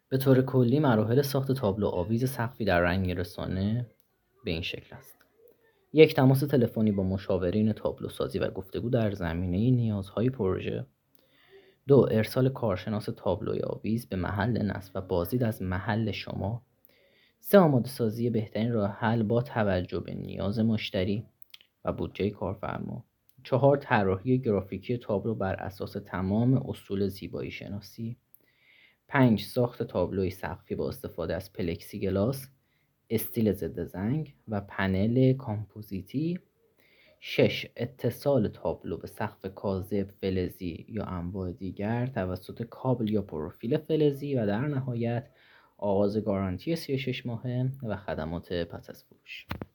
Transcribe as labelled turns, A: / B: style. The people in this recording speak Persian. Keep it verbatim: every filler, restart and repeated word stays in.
A: به طور کلی مراحل ساخت تابلو آویز سقفی در رنگ رسانه به این شکل است: یک، تماس تلفنی با مشاورین تابلو سازی و گفتگو در زمینه نیازهای پروژه. دو، ارسال کارشناس تابلوی آویز به محل نصب و بازدید از محل شما. سه، آماده سازی بهترین راه حل با توجه به نیاز مشتری و بودجه کارفرما. چهار، طراحی گرافیکی تابلو بر اساس تمام اصول زیبایی شناسی. پنج، ساخت تابلوی سقفی با استفاده از پلکسی گلاس، استیل ضد زنگ و پنل کامپوزیتی. شش، اتصال تابلو به سقف کاذب، فلزی یا انواع دیگر توسط کابل یا پروفیل فلزی. و در نهایت آغاز گارانتی سی و شش ماهه و خدمات پس از فروش.